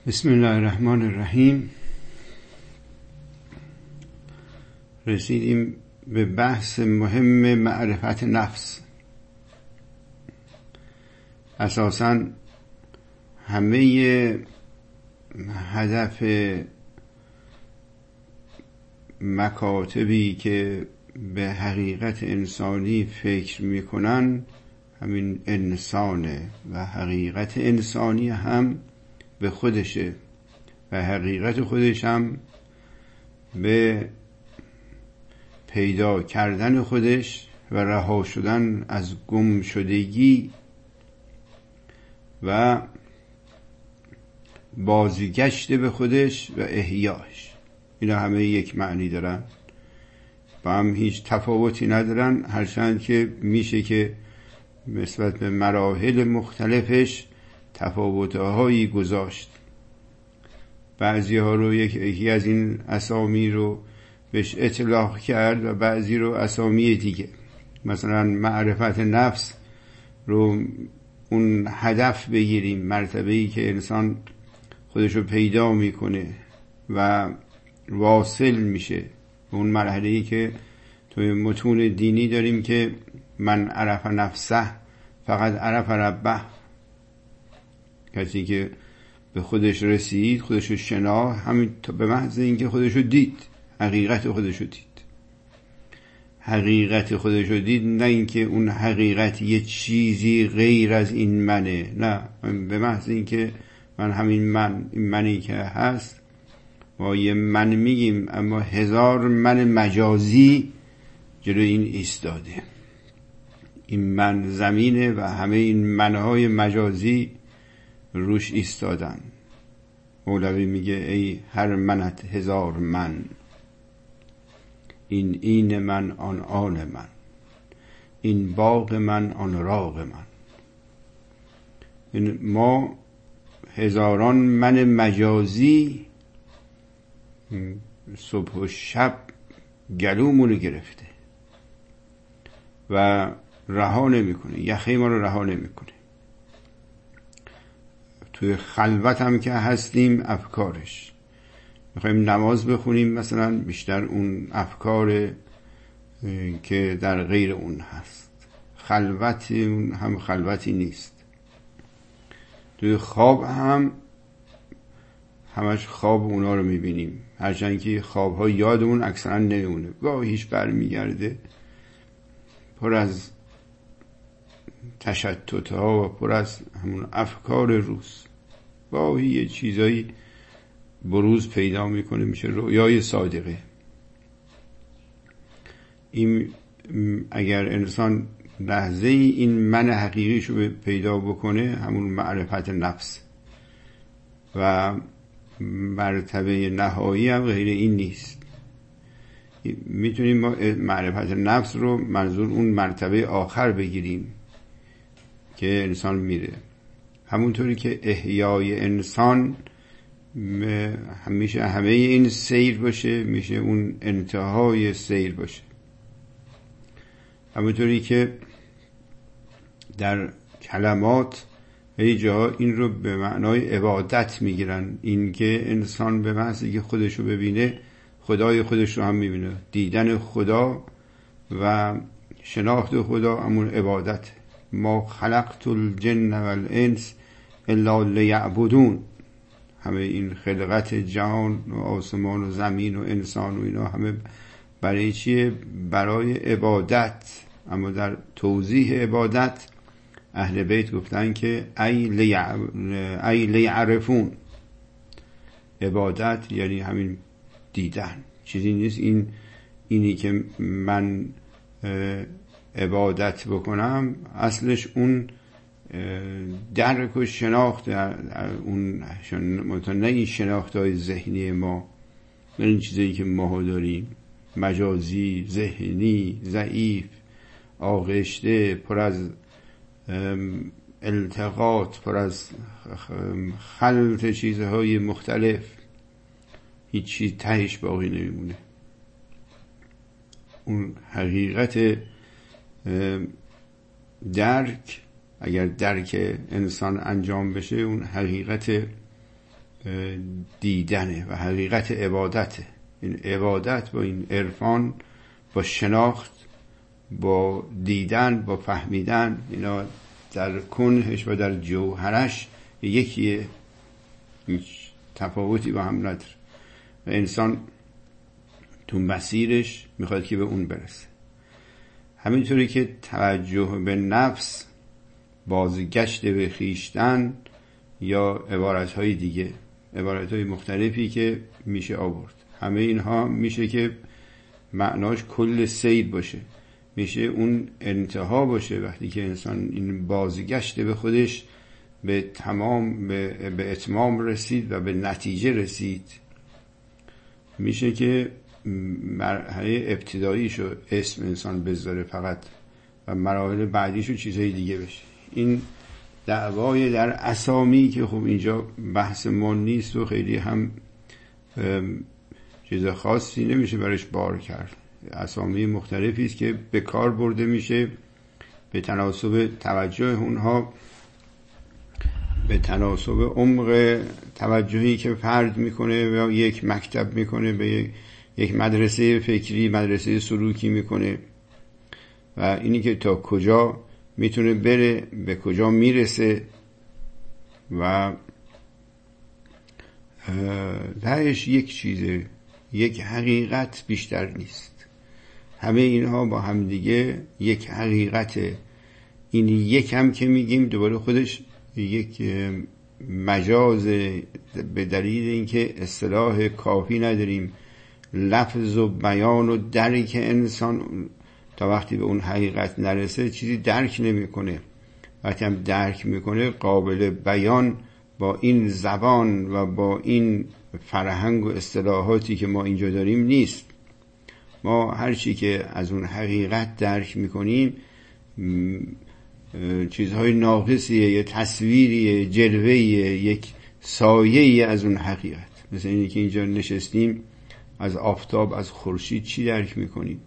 بسم الله الرحمن الرحیم. رسیدیم به بحث مهم معرفت نفس. اساساً همه هدف مکاتبی که به حقیقت انسانی فکر میکنن همین انسانه و حقیقت انسانی هم به خودشه و حقیقت خودش هم به پیدا کردن خودش و رها شدن از گم شدگی و بازگشت به خودش و احیاش. اینا همه یک معنی دارن، با هم هیچ تفاوتی ندارن، هرچند که میشه که نسبت به مراحل مختلفش تفاوت‌هایی گذاشت. بعضی ها رو یکی از این اسامی رو بهش اطلاق کرد و بعضی رو اسامی دیگه. مثلا معرفت نفس رو اون هدف بگیریم، مرتبه‌ای که انسان خودش رو پیدا میکنه و واصل میشه به اون مرحله‌ای که توی متون دینی داریم که من عرف نفسه فقط عرف ربه. کسی که به خودش رسید، خودش رو شناخت، همین به محض اینکه خودش رو دید، حقیقت خودش رو دید. حقیقت خودش رو دید، نه اینکه اون حقیقت یه چیزی غیر از این منه، نه، به محض اینکه من همین من، این منی که هست، ما یه من میگیم اما هزار من مجازی جلوی این ایستاده. این من زمینه و همه این منهای مجازی روش ایستادن. مولوی میگه ای هر منت هزار من، این من آن من، این باغ من آن راغ من. این ما هزاران من مجازی صبح و شب گلومونو گرفته و رها نمیکنه، یخه ما رو رها نمیکنه. توی خلوت هم که هستیم افکارش، میخوایم نماز بخونیم مثلا، بیشتر اون افکار که در غیر اون هست. خلوت اون هم خلوتی نیست. توی خواب هم همش خواب اونا رو میبینیم، هرچند که خوابها یادمون اکثرا نمیمونه، گاهیش برمیگرده پر از تشتت ها و پر از همون افکار روز. گاهی یه چیزایی بروز پیدا میکنه، میشه رویای صادقه. این اگر انسان لحظه این من حقیقیشو پیدا بکنه، همون معرفت نفس، و مرتبه نهایی هم غیر این نیست. میتونیم ما معرفت نفس رو منظور اون مرتبه آخر بگیریم که انسان میره. همونطوری که احیای انسان همیشه همه این سیر باشه، میشه اون انتهای سیر باشه. همونطوری که در کلمات هی جاها این رو به معنای عبادت میگیرن، این که انسان به محضی که خودش رو ببینه خدای خودش رو هم میبینه. دیدن خدا و شناخت خدا همون عبادت. ما خلقت الجن والانس الا لیعبدون. همه این خلقت جهان و آسمان و زمین و انسان و اینا همه برای چیه؟ برای عبادت. اما در توضیح عبادت اهل بیت گفتن که ای لیعرفون. عبادت یعنی همین دیدن، چیزی نیست اینی که من عبادت بکنم، اصلش اون درک و شناخت، اون نه این شناخت های ذهنی ما، نه این چیزایی که ما داریم، مجازی، ذهنی، ضعیف، آغشته، پر از التقاط، پر از خلط چیزهای مختلف، هیچ چیز تهش باقی نمیمونه. اون حقیقت درک، اگر درک انسان انجام بشه، اون حقیقت دیدنه و حقیقت عبادته. این عبادت با این عرفان، با شناخت، با دیدن، با فهمیدن، اینا در کنهش و در جوهرش یکیه، هیچ تفاوتی با هم نداره و انسان تو مسیرش میخواد که به اون برسه. همینطوری که توجه به نفس، بازگشت به خویشتن، یا عبارتهای دیگه، عبارتهای مختلفی که میشه آورد، همه اینها میشه که معناش کل سیر باشه، میشه اون انتها باشه. وقتی که انسان این بازگشت به خودش به اتمام رسید و به نتیجه رسید، میشه که مرحله ابتداییشو اسم انسان بذاره فقط و مراحل بعدیشو چیزهای دیگه بشه. این دعوای در اسامی که خب اینجا بحث ما نیست و خیلی هم چیز خاصی نمیشه برش بار کرد. اسامی مختلفی است که به کار برده میشه به تناسب توجه اونها، به تناسب عمق توجهی که فرد میکنه و یک مکتب میکنه، به یک مدرسه فکری، مدرسه سلوکی میکنه و اینی که تا کجا میتونه بره، به کجا میرسه و درش یک چیزه، یک حقیقت بیشتر نیست. همه اینها با هم دیگه یک حقیقته. این یک هم که میگیم دوباره خودش یک مجاز، به دلیل اینکه اصطلاح کافی نداریم. لفظ و بیان و درک انسان تا وقتی به اون حقیقت نرسه چیزی درک نمیکنه. وقتی هم درک میکنه قابل بیان با این زبان و با این فرهنگ و اصطلاحاتی که ما اینجا داریم نیست. ما هرچی که از اون حقیقت درک میکنیم چیزهای ناقصیه، یه تصویریه، جلوهیه، یک سایه‌ای از اون حقیقت. مثل اینی که اینجا نشستیم از آفتاب، از خورشید چی درک میکنیم؟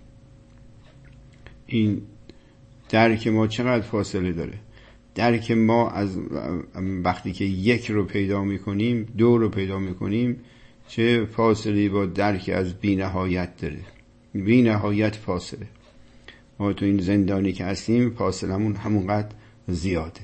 این درک ما چقدر فاصله داره؟ درک ما از وقتی که یک رو پیدا میکنیم، دو رو پیدا میکنیم، چه فاصله با درک از بی نهایت داره؟ بی نهایت فاصله. ما تو این زندانی که هستیم فاصلمون همونقدر زیاده.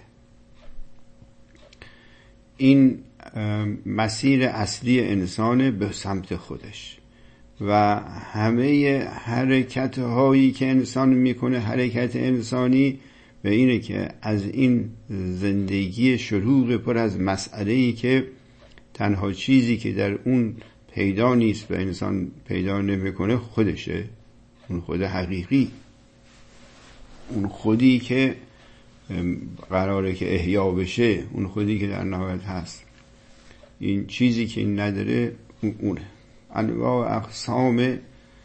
این مسیر اصلی انسان به سمت خودش و همه حرکت هایی که انسان میکنه، حرکت انسانی به اینه که از این زندگی شلوغ پر از مسئله‌ای که تنها چیزی که در اون پیدا نیست و انسان پیدا نمیکنه خودشه، اون خود حقیقی، اون خودی که قراره که احیا بشه، اون خودی که در نهایت هست. این چیزی که این نداره اونه. انواع اقسام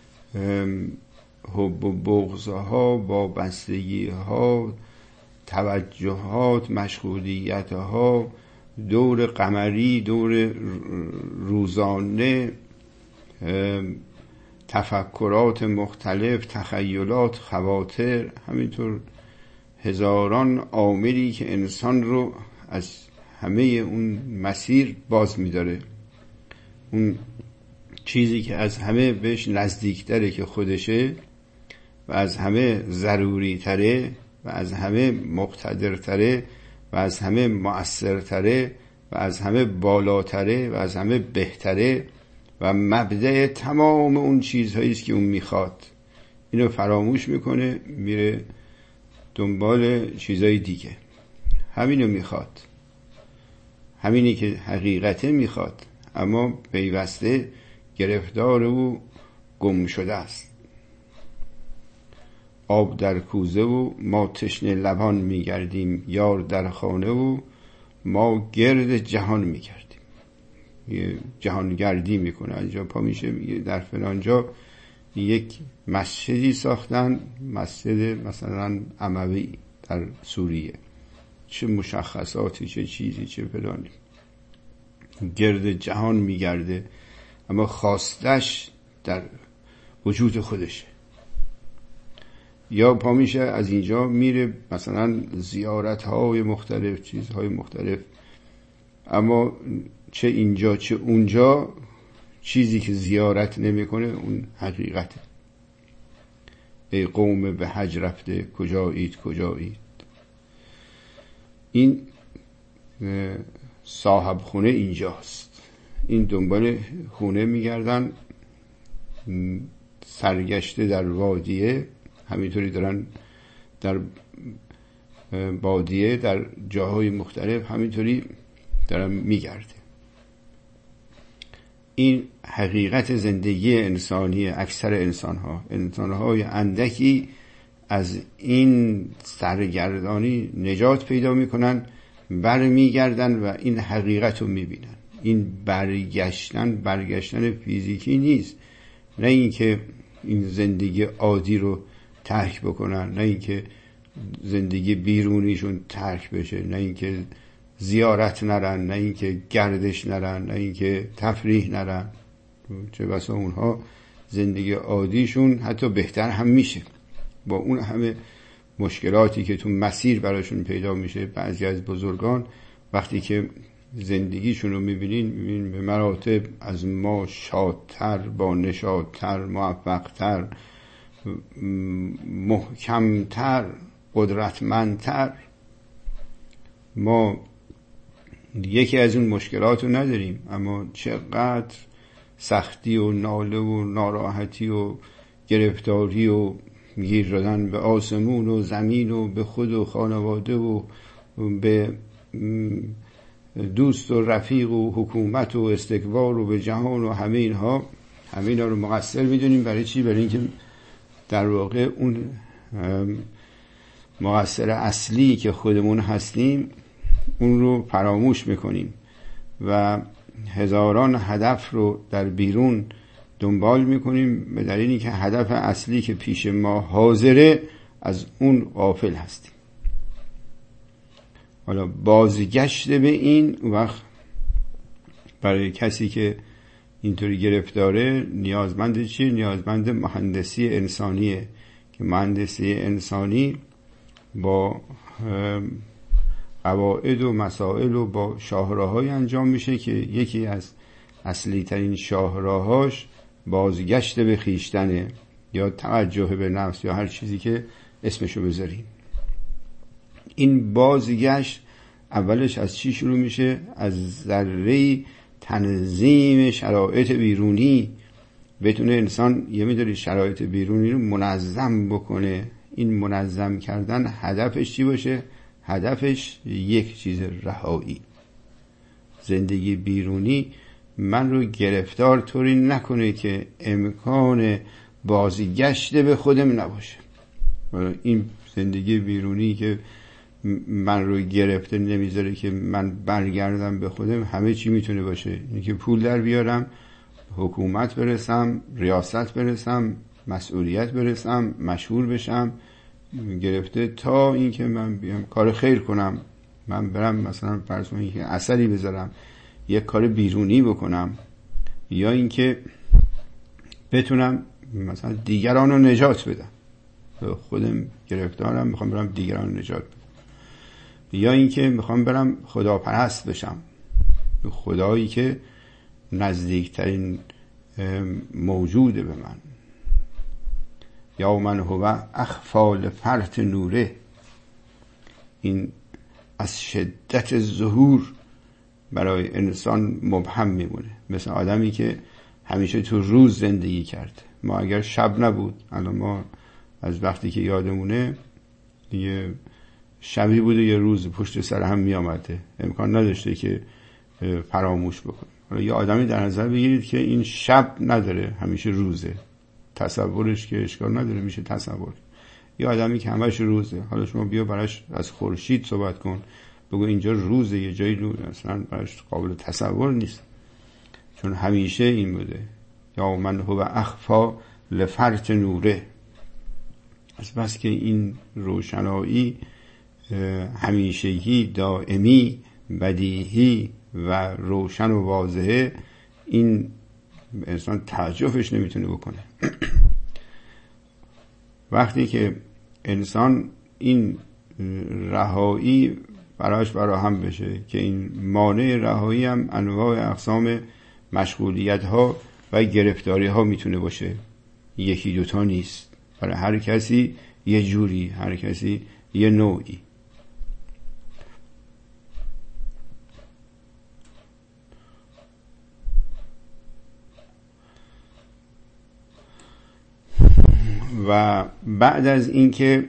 حب و بغضها، وابستگی‌ها، توجهات، مشغولیت‌ها، دور قمری، دور روزانه، تفکرات مختلف، تخیلات، خواطر، همینطور هزاران عاملی که انسان رو از همه اون مسیر باز می‌داره. اون چیزی که از همه بهش نزدیکتره که خودشه و از همه ضروری تره و از همه مقتدرتره و از همه مؤثرتره و از همه بالاتره و از همه بهتره و مبدأ تمام اون چیزهایی است که اون میخواد، اینو فراموش میکنه، میره دنبال چیزهای دیگه. همینو میخواد، همینی که حقیقته میخواد، اما پیوسته گرفتار و گم شده است. آب در کوزه و ما تشنه لبان میگردیم، یار در خانه و ما گرد جهان میگردیم. یه جهانگردی میکنه. اینجا پا میشه در فلانجا یک مسجدی ساختن، مسجد مثلا اموی در سوریه، چه مشخصاتی، چه چیزی، چه فلانی، گرد جهان میگرده، اما خواستش در وجود خودشه. یا پا میشه از اینجا میره مثلا زیارت‌های مختلف، چیزهای مختلف اما چه اینجا چه اونجا چیزی که زیارت نمیکنه اون حقیقته. ای قوم به حج رفته کجایید کجایید. این صاحب خونه اینجاست، این دنبال خونه میگردن، سرگشته در وادیه، همینطوری دارن در بادیه در جاهای مختلف همینطوری دارن میگرده. این حقیقت زندگی انسانی اکثر انسانهای اندکی از این سرگردانی نجات پیدا میکنن، برمیگردن و این حقیقت رو میبینن. این برگشتن فیزیکی نیست، نه اینکه این زندگی عادی رو ترک بکنن، نه اینکه زندگی بیرونیشون ترک بشه، نه اینکه زیارت نرن، نه اینکه گردش نرن، نه اینکه تفریح نرن. چه بسا اونها زندگی عادیشون حتی بهتر هم میشه با اون همه مشکلاتی که تو مسیر براشون پیدا میشه. بعضی از بزرگان وقتی که زندگیشون رو میبینین به مراتب از ما شادتر، با نشاطتر، موفقتر، محکمتر، قدرتمندتر. ما یکی از اون مشکلات رو نداریم، اما چقدر سختی و ناله و ناراحتی و گرفتاری و گیر دادن به آسمون و زمین و به خود و خانواده و به دوست و رفیق و حکومت و استکبار و به جهان و همه اینا رو مقصر میدونیم. برای چی؟ برای اینکه در واقع اون مقصر اصلی که خودمون هستیم اون رو فراموش میکنیم و هزاران هدف رو در بیرون دنبال میکنیم به دلیلی که هدف اصلی که پیش ما حاضره از اون غافل هستیم. حالا بازگشت به این وقت برای کسی که اینطوری گرفتاره نیازمند چیه؟ نیازمند مهندسی انسانیه که مهندسی انسانی با قواعد و مسائل و با شاهراهای انجام میشه که یکی از اصلی ترین شاهراهاش بازگشت به خیشتنه یا توجه به نفس یا هر چیزی که اسمشو بذاریم. این بازگشت اولش از چی شروع میشه؟ از ذره تنظیم شرایط بیرونی. بتونه انسان یه میداری شرایط بیرونی رو منظم بکنه. این منظم کردن هدفش چی باشه؟ هدفش یک چیز رهایی. زندگی بیرونی من رو گرفتار طوری نکنه که امکان بازگشت به خودم نباشه. این زندگی بیرونی که من رو گرفته نمیذاره که من برگردم به خودم. همه چی میتونه باشه، اینه که پول در بیارم، حکومت برسم، ریاست برسم، مسئولیت برسم، مشهور بشم، گرفته تا اینکه من بیام کار خیر کنم. من برم مثلا فرض کنید که اثری بذارم، یک کار بیرونی بکنم، یا اینکه بتونم مثلا دیگران رو نجات بدم. خودم گرفتارم، میخوام برم دیگران رو نجات بدم. یا اینکه میخوام برم خداپرست بشم، خدایی که نزدیکترین موجوده به من. یا من هو اخفی لفرط نوره. این از شدت ظهور برای انسان مبهم میمونه، مثل آدمی که همیشه تو روز زندگی کرد. ما اگر شب نبود، الان ما از وقتی که یادمونه یه شبی بوده یه روز پشت سر هم می آمده، امکان نداشته که فراموش بکنه. حالا یه آدمی در نظر بگیرید که این شب نداره، همیشه روزه، تصورش که اشکال نداره، میشه تصور. یه آدمی که همش روزه، حالا شما بیا براش از خورشید صحبت کن، بگو اینجا روزه، یه جایی روزه، اصلا براش قابل تصور نیست، چون همیشه این بوده. یا من هو اخفی لفرط نوره. از بس که این روشنایی همیشگی، دائمی، بدیهی و روشن و واضحه، این انسان تعجبش نمیتونه بکنه. وقتی که انسان این رهایی براش فراهم بشه که این مانع رهایی هم انواع اقسام مشغولیت ها و گرفتاری ها میتونه باشه، یکی دوتا نیست، برای هر کسی یه جوری، هر کسی یه نوعی. و بعد از اینکه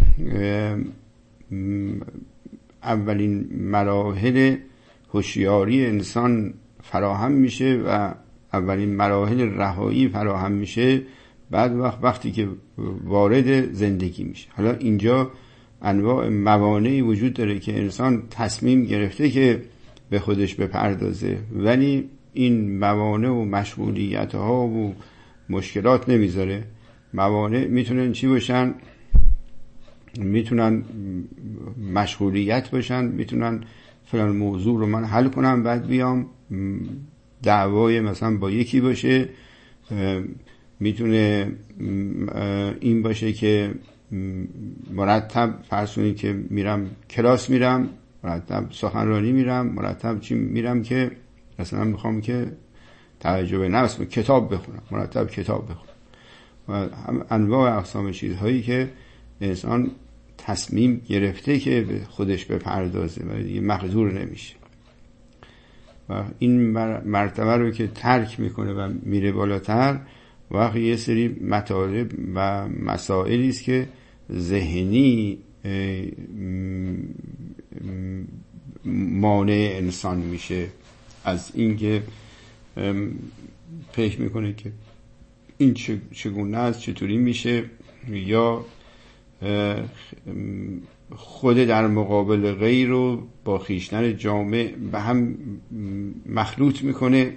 اولین مراحل هوشیاری انسان فراهم میشه و اولین مراحل رهایی فراهم میشه، بعد وقتی که وارد زندگی میشه، حالا اینجا انواع موانعی وجود داره که انسان تصمیم گرفته که به خودش بپردازه، ولی این موانع و مشغولیت ها و مشکلات نمیذاره. موانع میتونن چی باشن؟ میتونن مشغولیت باشن، میتونن فلان موضوع رو من حل کنم بعد بیام دعوای مثلا با یکی باشه، میتونه این باشه که مرتب فرض کنید که میرم کلاس، میرم مرتب سخنرانی، میرم مرتب چی میرم که مثلا میخوام که توجه به نفس کتاب بخونم، مرتب کتاب بخونم و انواع اقسام چیزهایی که انسان تصمیم گرفته که به خودش بپردازه ولی دیگه مقدور نمیشه و این مرتبه رو که ترک میکنه و میره بالاتر، وقتی یه سری مطالب و مسائلی است که ذهنی مانع انسان میشه از اینکه فکر میکنه که این چگونه است، چطوری میشه، یا خود در مقابل غیر رو با خویشتن جامع به هم مخلوط میکنه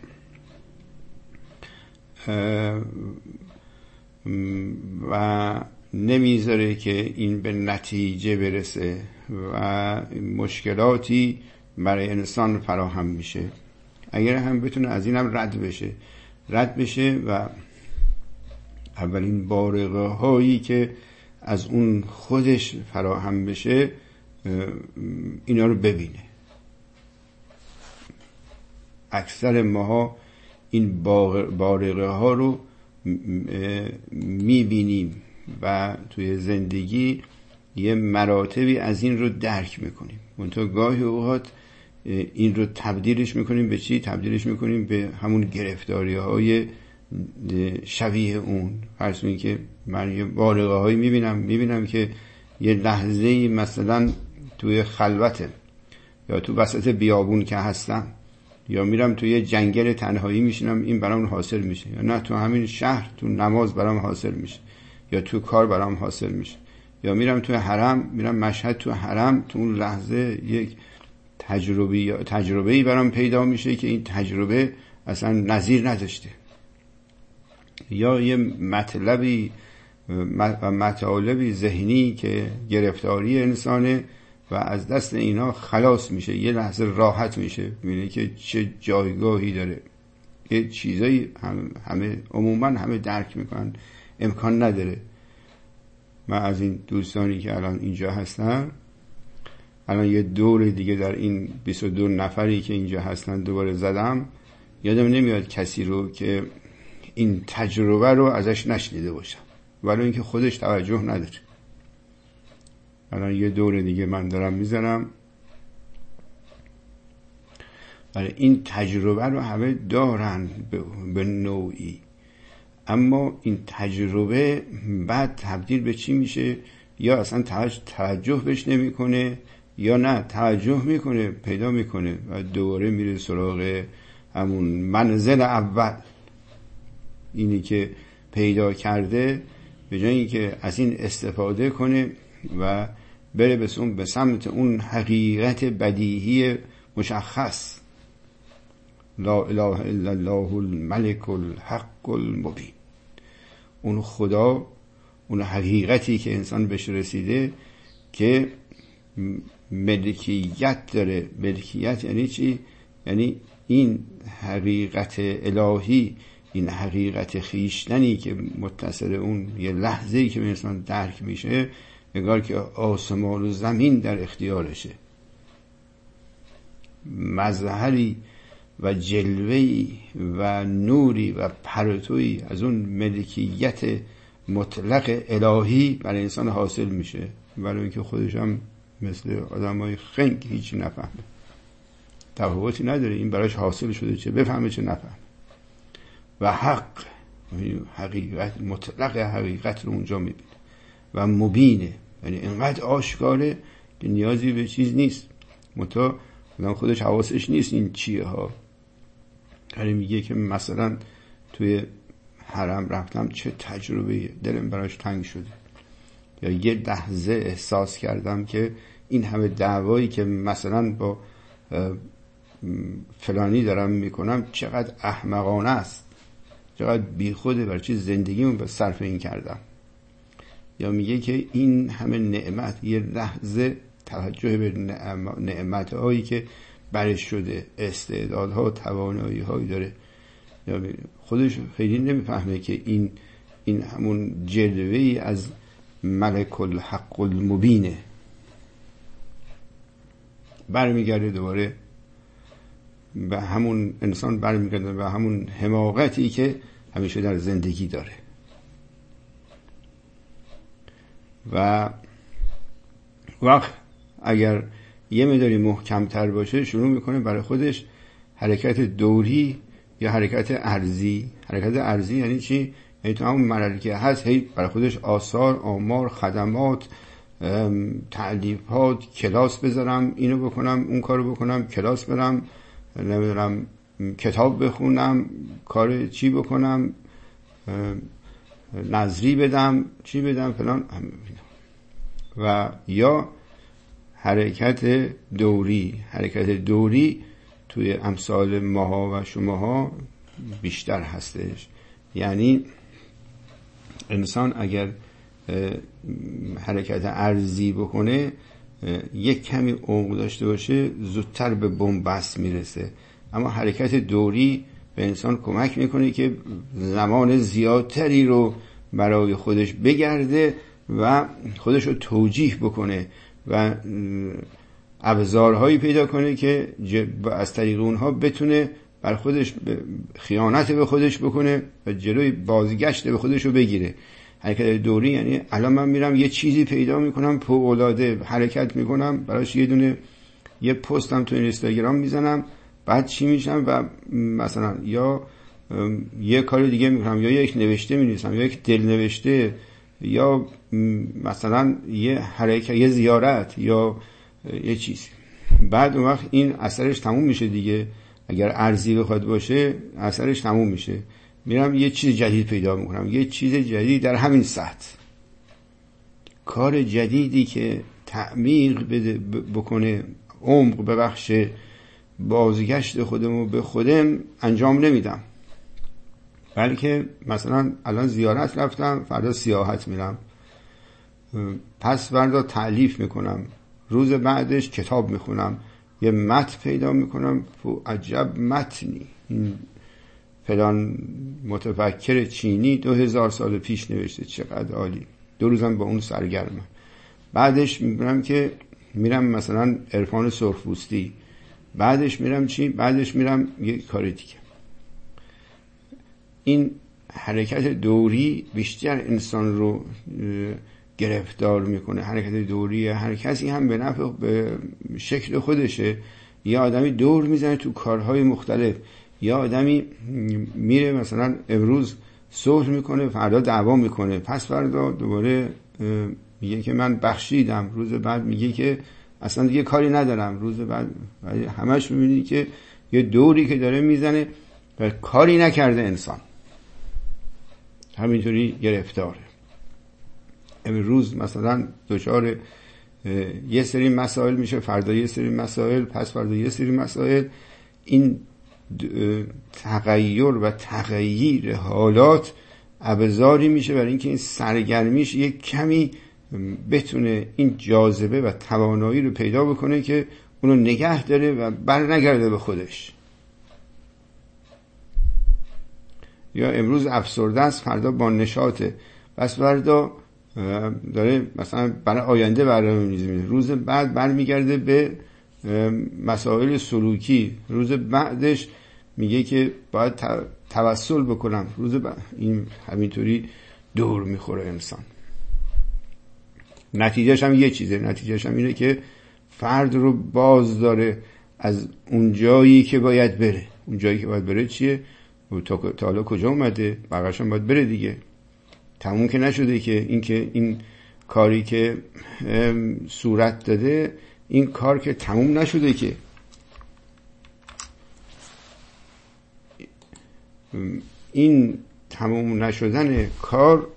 و نمیذاره که این به نتیجه برسه و مشکلاتی برای انسان فراهم میشه. اگر هم بتونه از این هم رد بشه و اولین بارقه هایی که از اون خودش فراهم بشه اینا رو ببینه. اکثر ماها این بارقه ها رو میبینیم و توی زندگی یه مراتبی از این رو درک میکنیم، منتها گاهی اوقات این رو تبدیلش میکنیم به چی؟ تبدیلش میکنیم به همون گرفتاری های شبیه اون. فرض کنید که من یه بارقه هایی میبینم که یه لحظه‌ای مثلا توی خلوته یا تو وسط بیابون که هستم، یا میرم توی جنگل تنهایی میشینم، این برام حاصل میشه، یا نه تو همین شهر تو نماز برام حاصل میشه، یا تو کار برام حاصل میشه، یا میرم توی حرم، میرم مشهد تو حرم، تو اون لحظه یک تجربه‌ای برام پیدا میشه که این تجربه اصلا نظیر نداشته، یا یه مطالبی ذهنی که گرفتاری انسانه و از دست اینا خلاص میشه، یه لحظه راحت میشه، میبینه که چه جایگاهی داره. یه چیزایی عموما همه درک میکنن، امکان نداره. من از این دوستانی که الان اینجا هستن، الان یه دور دیگه در این 22 نفری که اینجا هستن دوباره زدم، یادم نمیاد کسی رو که این تجربه رو ازش نشنیده باشم، ولی اینکه خودش توجه نداره. الان یه دور دیگه من دارم میزنم، ولی این تجربه رو همه دارن به نوعی، اما این تجربه بعد تبدیل به چی میشه؟ یا اصلا توجه بهش نمیکنه، یا نه توجه میکنه، پیدا میکنه و دوباره میره سراغ همون منزل اول، اینی که پیدا کرده، به جای اینکه از این استفاده کنه و بره به سمت اون حقیقت بدیهی مشخص، لا اله الا الله الملك الحق المبین، اون خدا، اون حقیقتی که انسان بهش رسیده که ملکیت داره. ملکیت یعنی چی؟ یعنی این حقیقت الهی، این حقیقت خیشتنی که متصل اون یه لحظه‌ای که انسان درک میشه، انگار که آسمان و زمین در اختیارشه. مظهری و جلوه‌ای و نوری و پرتویی از اون ملکیت مطلق الهی برای انسان حاصل میشه، ولی اینکه خودش هم مثل آدمای خنگ هیچی نفهمه، تفاوتی نداره این براش حاصل شده چه بفهمه چه نفهمه. و حقیقت مطلق حقیقت رو اونجا میبینه و مبینه، یعنی اینقدر آشکاره که نیازی به چیز نیست، منتها آدم خودش حواسش نیست این چیه ها. یعنی میگه که مثلا توی حرم رفتم چه تجربه، دلم براش تنگ شده، یا یه لحظه احساس کردم که این همه دعوایی که مثلا با فلانی دارم میکنم چقدر احمقانه است، چقدر بیخوده، برای چی زندگیمون به صرف این کردم. یا میگه که این همه نعمت، یه لحظه توجه به نعمتهایی که برش شده، استعدادها، توانایی هایی داره، یا خودش خیلی نمیفهمه که این همون جلوه‌ای از ملک الحق المبینه. برمیگرده دوباره به همون انسان، برمیگرده به همون حماقتی که همیشه در زندگی داره. و وقت اگر یه مقداری محکم‌تر باشه شروع میکنه برای خودش حرکت دوری یا حرکت ارضی. حرکت ارضی یعنی چی؟ یعنی تو همون مراحلی که هست هی برای خودش آثار، آمار، خدمات، تعلیفات، کلاس بذارم، اینو بکنم، اون کارو بکنم، کلاس برم، نمیدونم کتاب بخونم، کار چی بکنم، نظری بدم، چی بدم، فلان. و یا حرکت دوری. حرکت دوری توی امثال ماها و شماها بیشتر هستش. یعنی انسان اگر حرکت ارضی بکنه، یک کمی عمق داشته باشه، زودتر به بنبست میرسه. اما حرکت دوری به انسان کمک میکنه که زمان زیادتری رو برای خودش بگرده و خودش رو توجیه بکنه و ابزارهایی پیدا کنه که از طریق اونها بتونه بر خودش خیانت به خودش بکنه و جلوی بازگشت به خودش رو بگیره. حرکت دوری یعنی الان من میرم یه چیزی پیدا میکنم، فوق‌العاده حرکت میکنم براش، یه پستم تو اینستاگرام میزنم، بعد چی میشم و مثلا یا یه کار دیگه میکنم، یا یک نوشته مینویسم، یا یک دل نوشته، یا مثلا یه حرکت، یه زیارت، یا یه چیز. بعد اون وقت این اثرش تموم میشه دیگه. اگر ارزی بخواد باشه اثرش تموم میشه، میرم یه چیز جدید پیدا میکنم، یه چیز جدید در همین سطح، کار جدیدی که تعمیق بکنه، عمق ببخشه، بازگشت خودمو به خودم انجام نمیدم، بلکه مثلا الان زیارت رفتم، فردا سیاحت میرم، پس فردا تألیف میکنم، روز بعدش کتاب میخونم، یه متن پیدا میکنم، عجب متنی، این فلان متفکر چینی 2000 سال پیش نوشته، چقدر عالی، 2 روزم با اون سرگرمم. بعدش میبینم که میرم مثلا عرفان سرخپوستی، بعدش میرم چی؟ بعدش میرم یه کاری دیگه. این حرکت دوری بیشتر انسان رو گرفتار میکنه. حرکت دوری هر کسی هم به نفع به شکل خودشه. یا آدمی دور میزنه تو کارهای مختلف، یا آدمی میره مثلا امروز صلح میکنه، فردا دعوا میکنه، پس فردا دوباره میگه که من بخشیدم، روز بعد میگه که اصلا دیگه کاری ندارم، روز بعد همش میبینی که یه دوری که داره میزنه و کاری نکرده انسان، همینطوری گرفتاره. امروز مثلا دچار یه سری مسائل میشه، فردا یه سری مسائل، پس فردا یه سری مسائل. این تغییر و تغییر حالات ابزاری میشه برای اینکه این سرگرمیش یک کمی بتونه این جاذبه و توانایی رو پیدا بکنه که اونو نگه داره و بر نگرده به خودش. یا امروز افسرده است، فردا با نشاطه، پس فردا داره مثلا برای آینده برنامه می‌ریزه، روز بعد برمیگرده به مسائل سلوکی، روز بعدش میگه که باید توسل بکنم، روز این همینطوری دور میخوره انسان. نتیجهش هم یه چیزه، نتیجهش هم اینه که فرد رو باز داره از اون جایی که باید بره. اون جایی که باید بره چیه؟ تا حالا کجا اومده؟ بقیش هم باید بره دیگه. تموم که نشده که این کاری که صورت داده، این کار که تموم نشده که. این تموم نشدن کار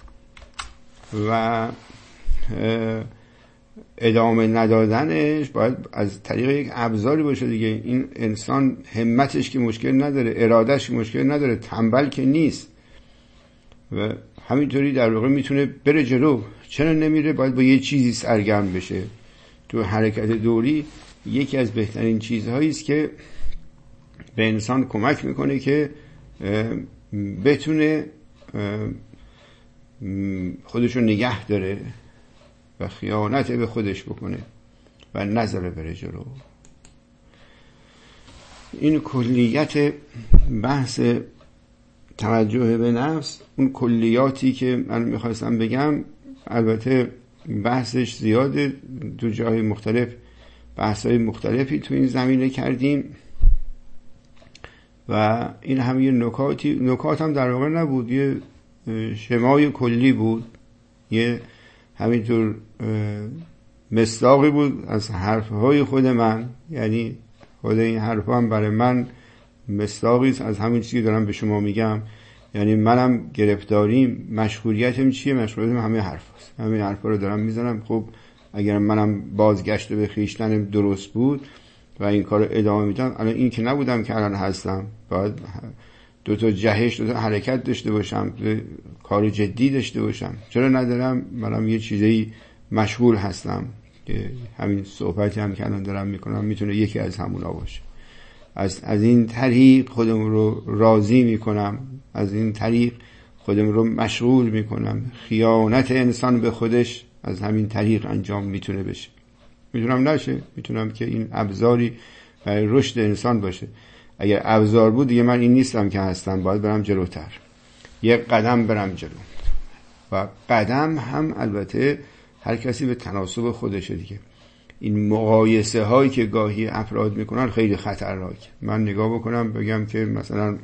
و ادامه ندادنش باید از طریق یک ابزاری باشه دیگه. این انسان همتش که مشکل نداره، ارادش که مشکل نداره، تنبل که نیست و همینطوری در واقع میتونه بره جلو. چرا نمیره؟ باید با یه چیزی سرگرم بشه. تو حرکت دوری یکی از بهترین چیزهایی است که به انسان کمک میکنه که بتونه خودشو نگه داره و خیانت به خودش بکنه و نذاره بره جلو. این کلیت بحث توجه به نفس، اون کلیاتی که من میخواستم بگم. البته بحثش زیاده، دو جای مختلف بحثای مختلفی تو این زمینه کردیم و این هم یه نکات هم در واقع نبود، یه شمای کلی بود، یه همینطور مصداقی بود از حرفهای خود من. یعنی خود این حرفا هم برای من مصداقی است از همین چیزی که دارم به شما میگم. یعنی منم گرفتاریم، مشغولیتم چیه؟ مشغولیتم همه حرفاست، همین حرفا رو دارم میزنم. خب اگر منم بازگشت به خویشتنم درست بود و این کارو ادامه میدم، الان این که نبودم که الان هستم. باید دو تا جهش، دو تا حرکت داشته باشم، کار جدی داشته باشم. چرا ندارم؟ منم یه چیزایی مشغول هستم که همین صحبتی هم که الان دارم میکنم میتونه یکی از همونا باشه. از این طریق خودم رو راضی میکنم، از این طریق خودم رو مشغول میکنم. خیانت انسان به خودش از همین طریق انجام میتونه بشه. میتونم نشه، میتونم که این ابزاری برای رشد انسان باشه. اگر ابزار بود دیگه من این نیستم که هستم، باید برم جلوتر، یک قدم برم جلو. و قدم هم البته هر کسی به تناسب خودشه دیگه. این مقایسه هایی که گاهی افراد میکنن خیلی خطرناک. من نگاه بکنم بگم که مثلا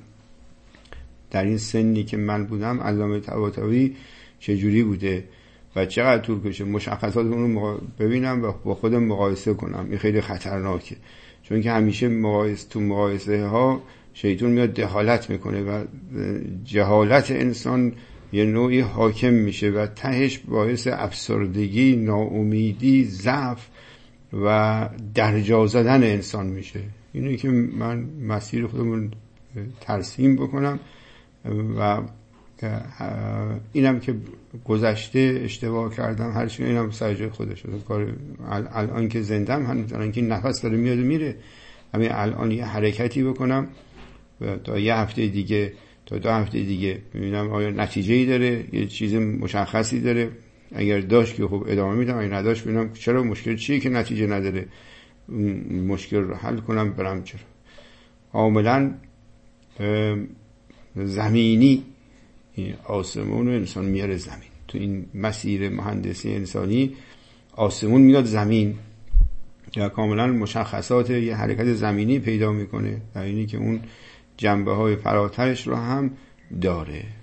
در این سنی که من بودم علامه طباطبایی چجوری بوده و چقدر طول کشه، مشخصات اون رو ببینم و با خودم مقایسه کنم. این خیلی خطرناکه، چون که همیشه مقایسه ها شیطان میاد دخالت میکنه و جهالت انسان یه نوعی حاکم میشه و تهش باعث افسردگی، ناامیدی، ضعف و درجا زدن انسان میشه. اینه که من مسیر خودمون ترسیم بکنم و اینم که گذشته اشتباه کردم، هرچی اینم سر جای خودشه. کار الان که زندم، الان که نفس داره میاد و میره، همین الان یه حرکتی بکنم و تا یه هفته دیگه، تا 2 هفته دیگه ببینم آیا نتیجه‌ای داره، یه چیز مشخصی داره. اگر داشت که خب ادامه میدم، اگه نداشت ببینم چرا، مشکل چیه که نتیجه نداره، مشکل رو حل کنم برم چرا. کاملا زمینی آسمون و انسان میاره زمین. تو این مسیر مهندسی انسانی آسمون میاد زمین یا کاملا مشخصات یه حرکت زمینی پیدا میکنه، در اینی که اون جنبه های فراترش رو هم داره.